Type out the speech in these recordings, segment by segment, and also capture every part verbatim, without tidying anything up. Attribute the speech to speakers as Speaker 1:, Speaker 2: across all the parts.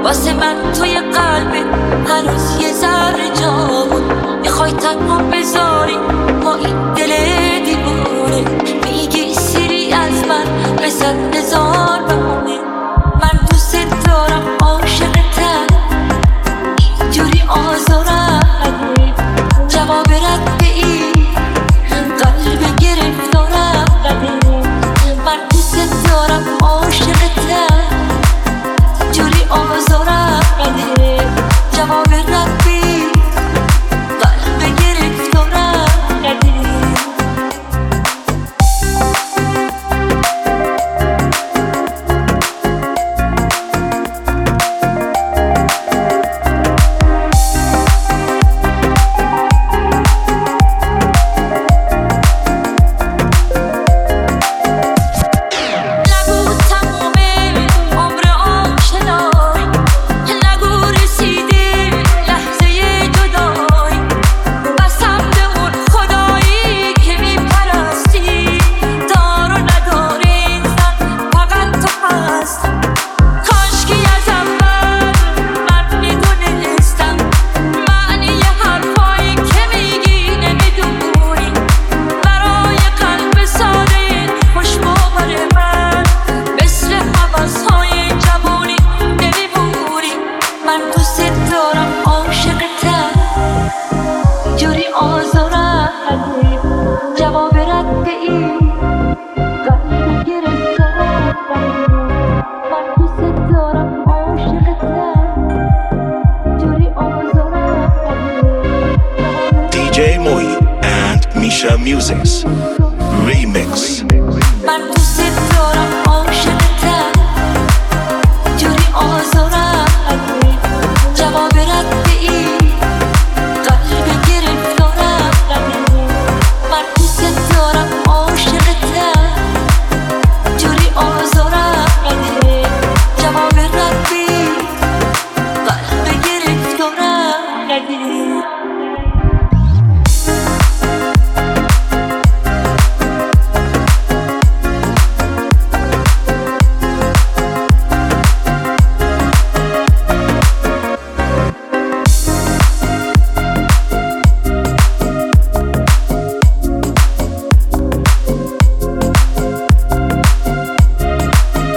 Speaker 1: واسه من توی قلبت هنوز یه ذره جا بود. میخوای تنها بذاری با این دل دیوونه، میگی سری از من رسد هزار بمونه. من دوست دارم عاشقتم، اینجوری آزارم نده. جواب رد به این قلب گرفتارم نده. من دوست دارم عاشقتم، اینجوری آزارم نده. جواب رد به این قلب گرفتارم نده.
Speaker 2: D J Mohi and Misha Musings Remix.
Speaker 1: من دوست دارم عاشقتم، جوری آزارم نده. جواب رد به این قلب گرفتارم نده. من دوست دارم عاشقتم، جوری آزارم نده. جواب رد به این قلب گرفتارم نده.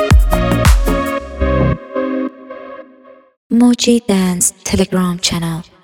Speaker 3: Moji Dance Telegram channel.